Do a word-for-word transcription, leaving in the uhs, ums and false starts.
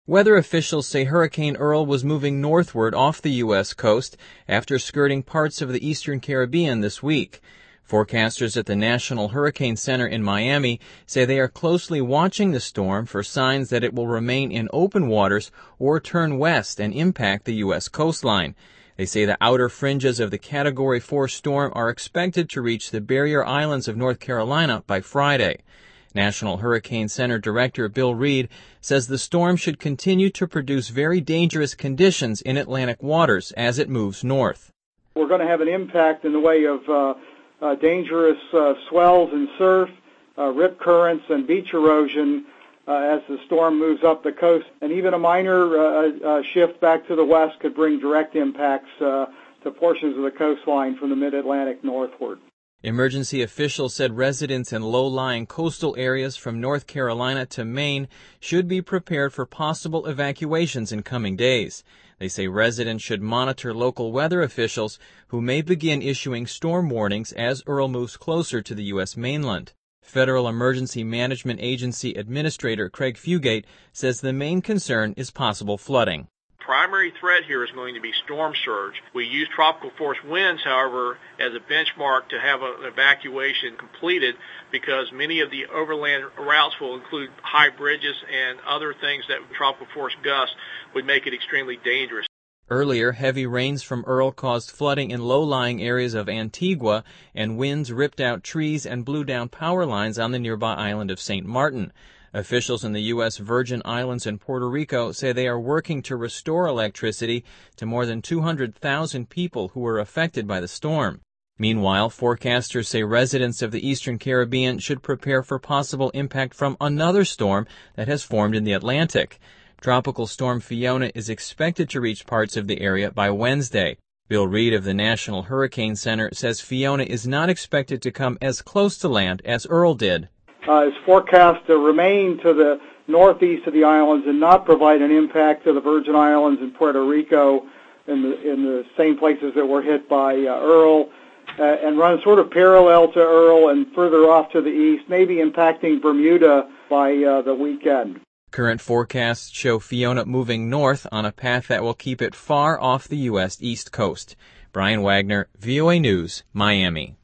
Weather officials say Hurricane Earl was moving northward off the U S coast after skirting parts of the eastern Caribbean this week. Forecasters at the National Hurricane Center in Miami say they are closely watching the storm for signs that it will remain in open waters or turn west and impact the U S coastline. They say the outer fringes of the Category four storm are expected to reach the barrier islands of North Carolina by Friday. National Hurricane Center Director Bill Reed says the storm should continue to produce very dangerous conditions in Atlantic waters as it moves north. We're going to have an impact in the way of uh, uh, dangerous uh, swells and surf, uh, rip currents, and beach erosion uh, as the storm moves up the coast. And even a minor uh, uh, shift back to the west could bring direct impacts uh, to portions of the coastline from the mid-Atlantic northward. Emergency officials said residents in low-lying coastal areas from North Carolina to Maine should be prepared for possible evacuations in coming days. They say residents should monitor local weather officials who may begin issuing storm warnings as Earl moves closer to the U S mainland. Federal Emergency Management Agency Administrator Craig Fugate says the main concern is possible flooding. Primary threat here is going to be storm surge. We use tropical force winds, however, as a benchmark to have an evacuation completed because many of the overland routes will include high bridges and other things that tropical force gusts would make it extremely dangerous. Earlier, heavy rains from Earl caused flooding in low-lying areas of Antigua, and winds ripped out trees and blew down power lines on the nearby island of Saint Martin. Officials in the U S Virgin Islands and Puerto Rico say they are working to restore electricity to more than two hundred thousand people who were affected by the storm. Meanwhile, forecasters say residents of the eastern Caribbean should prepare for possible impact from another storm that has formed in the Atlantic. Tropical storm Fiona is expected to reach parts of the area by Wednesday. Bill Reed of the National Hurricane Center says Fiona is not expected to come as close to land as Earl did. Uh, is forecast to remain to the northeast of the islands and not provide an impact to the Virgin Islands and Puerto Rico in the in the same places that were hit by uh, Earl, uh, and run sort of parallel to Earl and further off to the east, maybe impacting Bermuda by uh, the weekend. Current forecasts show Fiona moving north on a path that will keep it far off the U S East Coast. Brian Wagner, V O A News, Miami.